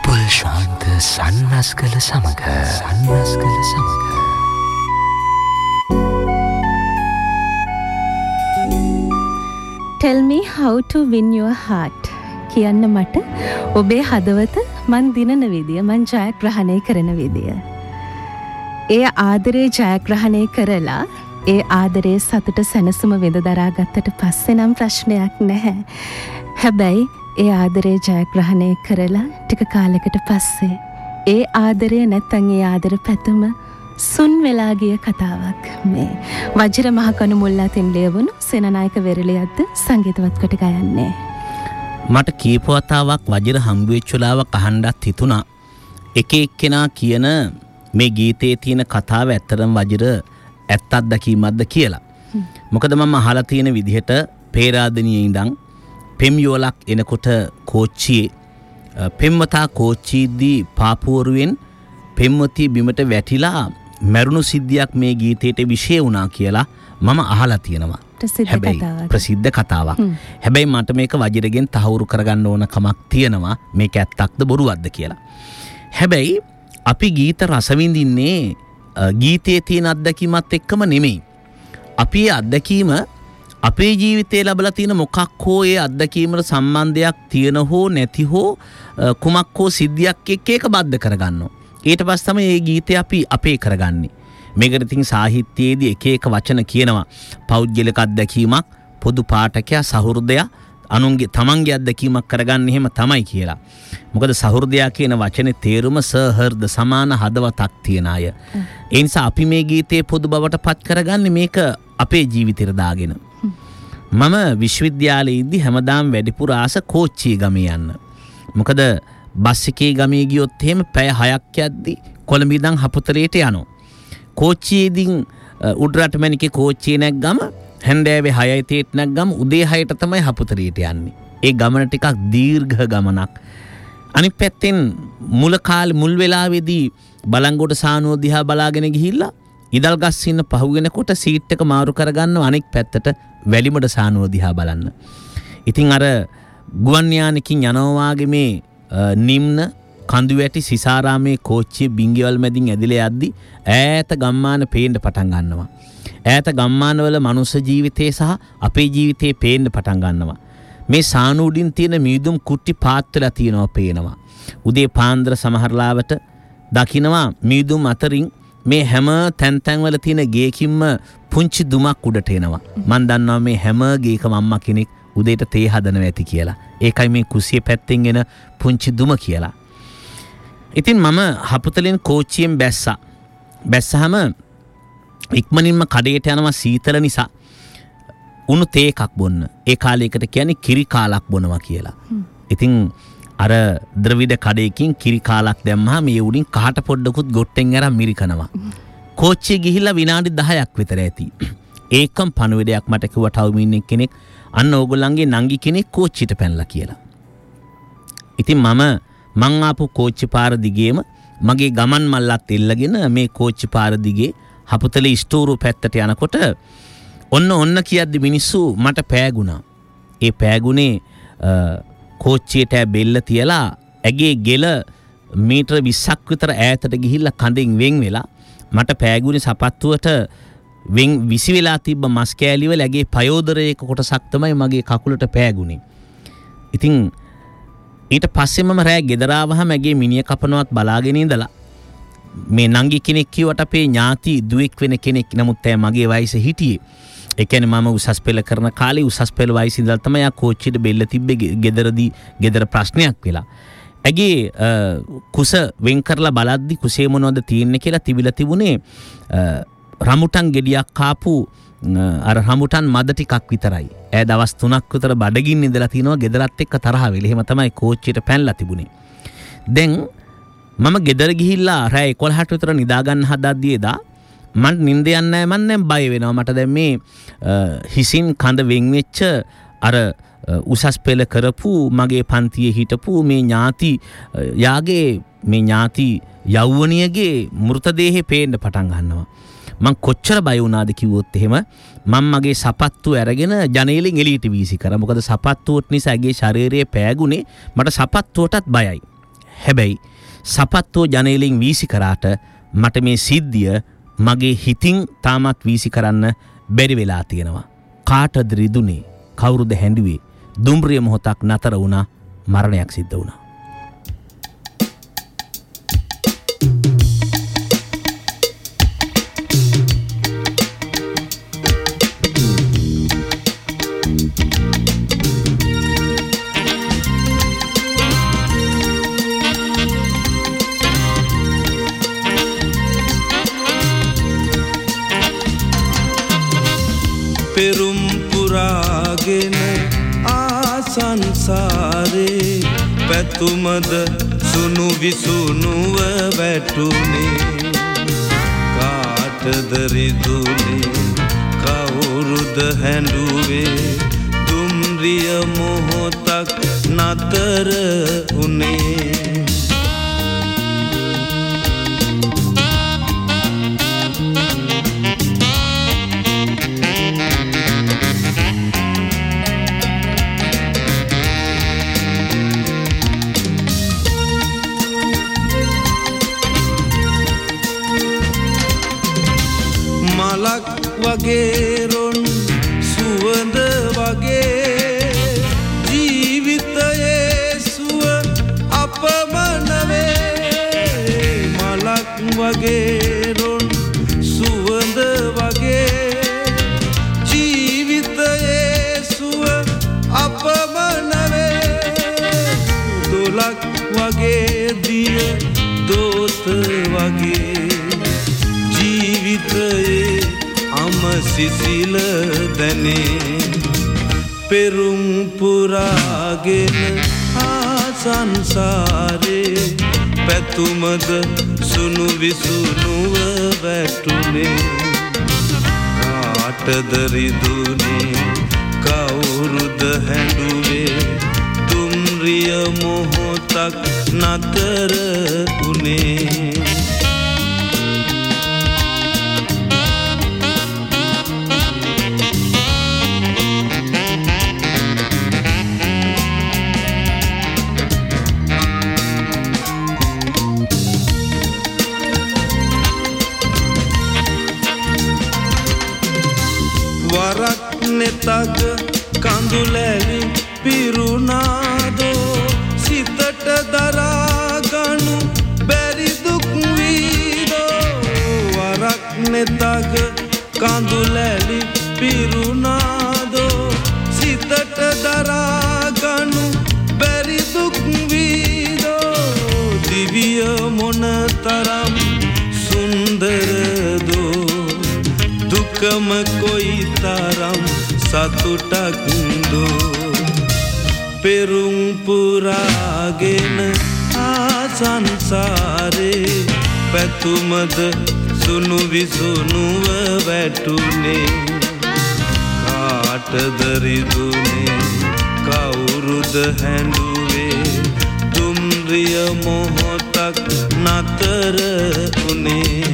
පුපුල් ශාන්ත සන්නස්කල සමග Tell me how to win your heart. කියන්න මට ඔබේ හදවත මන් දිනන විදිය, මන් ජයග්‍රහණය කරන විදිය. ඒ ආදරේ ජයග්‍රහණය කරලා ඒ ආදරේ සතුට සැනසුම විඳ දරාගත්තට පස්සේ නම් ප්‍රශ්නයක් නැහැ. හැබැයි ඒ ආදරේ ජයග්‍රහණය කරලා ටික කාලයකට පස්සේ ඒ ආදරය නැත්තම් ඒ ආදර පැතුම සුන් වෙලා ගිය කතාවක් මේ වජිර මහකණු මුල්ලාතින් ලියවුණු සේනානායක වෙරළියද්ද සංගීතවත් කොට ගයන්නේ. මට කීප වතාවක් වජිර හම්බ වෙච්ච වෙලාවක අහන්නත් හිතුණා එක එක්කෙනා කියන මේ ගීතයේ තියෙන කතාව ඇත්තටම වජිර ඇත්තක්ද කීමක්ද කියලා. මොකද මම අහලා තියෙන විදිහට පේරාදෙනියේ ඉඳන් පෙම් යෝලක් එනකොට කෝච්චියේ පෙම්වතා කෝච්චියේදී පාපුවරුවෙන් පෙම්වතිය බිමට වැටිලා මරුණු සිද්ධියක් මේ ගීතයට විශේෂ වුණා කියලා මම අහලා තියෙනවා. ප්‍රසිද්ධ කතාවක්. හැබැයි මට මේක වජිරගෙන් තහවුරු කරගන්න ඕන කමක් තියෙනවා මේක ඇත්තක්ද බොරුවක්ද කියලා. හැබැයි අපි ගීත රස විඳින්නේ ගීතයේ තියෙන අත්දැකීමත් එක්කම නෙමෙයි. අපි අත්දැකීම අපේ ජීවිතේ ලැබලා තියෙන මොකක් හෝ ඒ අත්දැකීමට සම්බන්ධයක් තියෙන හෝ නැති හෝ කුමක් හෝ සිද්ධියක් එක්ක ඒක බද්ධ කරගන්නවා. ඊට පස්සේ තමයි මේ ගීතය අපි අපේ කරගන්නේ. මේකට ඉතින් සාහිත්‍යයේදී එක එක වචන කියනවා. පෞද්ගලික අත්දැකීමක්, පොදු පාඨකයා, සහෘදයා, අනුන්ගේ තමන්ගේ අත්දැකීමක් කරගන්න එහෙම තමයි කියලා. මොකද සහෘදයා කියන වචනේ තේරුම සහෘද සමාන හදවතක් තියන අය. ඒ නිසා අපි මේ ගීතේ පොදු බවට පත් කරගන්නේ මේක අපේ ජීවිතේට දාගෙන. මම විශ්වවිද්‍යාලයේදී හැමදාම වැඩිපුර ආස කෝච්චිය ගමේ යන්න. මොකද බස් එකේ ගමේ ගියොත් එහෙම පැය 6ක් යද්දි කොළඹ ඉඳන් හපුතරේට යනවා. කෝච්චියේදී උඩරටමැණිකේ කෝච්චිය නැග්ගම හැන්දෑවේ 6:30ට නැග්ගම උදේ 6ට තමයි හපුතරේට යන්නේ. ඒ ගමන ටිකක් දීර්ඝ ගමනක්. අනිත් පැත්තෙන් මුල් වෙලාවේදී බලංගොඩ සානුව දිහා බලාගෙන ගිහිල්ලා ඉදල්ගස් ඉන්න පහුවෙනකොට සීට් එක මාරු කරගන්නව අනෙක් පැත්තට වැලිමඩ සානුව දිහා බලන්න. ඉතින් අර ගුවන් යානකින් යනවා වගේ මේ නිම්න කඳුවැටි සිසාරාමේ කෝච්චිය බිංගිවල් මැදින් ඇදිලා යද්දි ඈත ගම්මාන පේන්න පටන් ගන්නවා. ඈත ගම්මානවල මනුස්ස ජීවිතේ සහ අපේ ජීවිතේ පේන්න පටන් ගන්නවා. මේ සානුවුඩින් තියෙන මීදුම් කුට්ටි පාත් වෙලා තියෙනවා පේනවා. උදේ පාන්දර සමහරලාවට දකින්නවා මීදුම් අතරින් මේ හැම තැන් වල තියෙන ගේකින්ම පුංචි දුමක් උඩට එනවා. මන් දන්නවා මේ හැම ගේකම අම්මා කෙනෙක් උදේට තේ හදනවා ඇති කියලා. ඒකයි මේ කුසිය පැත්තෙන් එන පුංචි දුම කියලා. ඉතින් මම හපුතලෙන් කෝච්චියෙන් බැස්සා. බැස්සහම ඉක්මනින්ම කඩේට යනවා සීතල නිසා. උණු තේ එකක් බොන්න. ඒ කාලයකට කියන්නේ කිරි කාලක් බොනවා කියලා. ඉතින් අර ද්‍රවිඩ කඩේකින් කිරි කාලක් දැම්මහම මේ උඩින් කහට පොඩ්ඩකුත් ගොට්ටෙන් අරන් මිරිකනවා. කෝච්චිය ගිහිල්ලා විනාඩි 10ක් විතර ඇති. ඒකම් පණුවිඩයක් මට කිව්වා ටවුමින් කෙනෙක් අන්න ඕගොල්ලන්ගේ නංගි කෙනෙක් කෝච්චියට පැනලා කියලා. ඉතින් මං ආපු කෝච්චි පාර දිගේම මගේ ගමන් මල්ලත් එල්ලගෙන මේ කෝච්චි පාර දිගේ හපුතලේ ස්ටෝරු පැත්තට යනකොට ඔන්න කියද්දි මිනිස්සු මට පෑගුණා. ඒ පෑගුණේ කෝච්චියට බෙල්ල තියලා ඇගේ ගෙල මීටර 20ක් විතර ඈතට ගිහිල්ලා කඳෙන් වෙන් වෙලා මට පෑගුණේ සපත්තුවට වෙන් විසි වෙලා තිබ්බ මස් කෑලි වල ඇගේ පයෝදරයක කොටසක් තමයි මගේ කකුලට පෑගුණේ. ඉතින් ඊට පස්සේ මම රෑ ගෙදර ආවහම ඇගේ මිනිය කපනවත් බලාගෙන ඉඳලා මේ නංගි කෙනෙක් කිව්වට අපේ ඥාති දුවෙක් වෙන කෙනෙක් නමුත් ඇය මගේ වයසේ හිටියේ. ඒ කියන්නේ මම උසස් පෙළ කරන කාලේ උසස් පෙළ වයසේ ඉඳලා තමයි ආ කෝච්චියට බෙල්ල තිබ්බේ ගෙදර ප්‍රශ්නයක් වෙලා. ඇගේ කුස වෙන් කරලා බලද්දි කුසේ මොනවද තියෙන්නේ කියලා තිබිලා තිබුණේ රමුටන් ගෙඩියක් කාපු අර රමුටන් මද ටිකක් විතරයි. ඈ දවස් 3ක් විතර බඩගින්න ඉඳලා තිනවා ගෙදරත් එක්ක තරහ වෙලා. එහෙම තමයි කෝච්චියට පැනලා තිබුණේ. දැන් මම ගෙදර ගිහිල්ලා රෑ 11ට විතර නිදා ගන්න හදද්දී එදා මට නිින්ද යන්නේ නැහැ. මම දැන් බය වෙනවා. මට දැන් මේ හිසින් කඳ වෙන් වෙච්ච අර උසස් පෙළ කරපු මගේ පන්තියේ හිටපු මේ ඥාති යෞවනියගේ මෘතදේහේ පේන්න පටන් ගන්නවා. මං කොච්චර බය වුණාද කිව්වොත් එහෙම මම මගේ සපත්තු අරගෙන ජනේලෙන් එළියට වීසි කරා. මොකද සපත්තුවට නිසා ඇගේ ශරීරයේ පෑගුනේ. මට සපත්තුවටත් බයයි. හැබැයි සපත්තෝ ජනේලෙන් වීසි කරාට මට මේ සිද්ධිය මගේ හිතින් තාමත් වීසි කරන්න බැරි වෙලා තියෙනවා. කාටද රිදුනේ? කවුරුද හැඬුවේ? දුම්රිය මොහොතක් නතර වුණා. මරණයක් සිද්ධ වුණා. පෙරුම් පුරාගෙන ආසංසාරේ පැතුමද සුණු විසුණුව වැටුනේ කාටද රිදුනේ කවුරුද හැඬුවේ දුම්රිය මොහොතක් නතර උනේ වගේ රොන් සුවඳ වගේ ජීවිතයේ සුව අපමණ වේ මලක් වගේ රොන් සුවඳ වගේ ජීවිතයේ සුව අපමණ වේ දොලක් වගේ දිය දෝත වගේ ජීවිතයේ සිසිල දැනේ පෙරුම් පුරාගෙන ආසංසාරේ පැතුමද සුණු විසුණුව වැටුනේ කාටද රිදුනේ කවුරුද හැඬුවේ දුම්රිය මොහොතක් නතර උනේ තග කඳුලැලි පිරුණාදෝ සිතට දරාගනු බැරි දුක් වීදෝ වරක් නෙතග කඳුලැලි පිරුණාදෝ සිතට දරාගනු බැරි දුක් වීදෝ දිවිය මොනතරම් සුන්දරදෝ දුකම කොයි තරම් සතුටක්දෝ පෙරුම් පුරාගෙන ආසංසාරේ පැතුමද සුණු විසුණුව වැටුනේ කාටද රිදුනේ කවුරුද හැඬුවේ දුම්රිය මොහොතක් නතර උනේ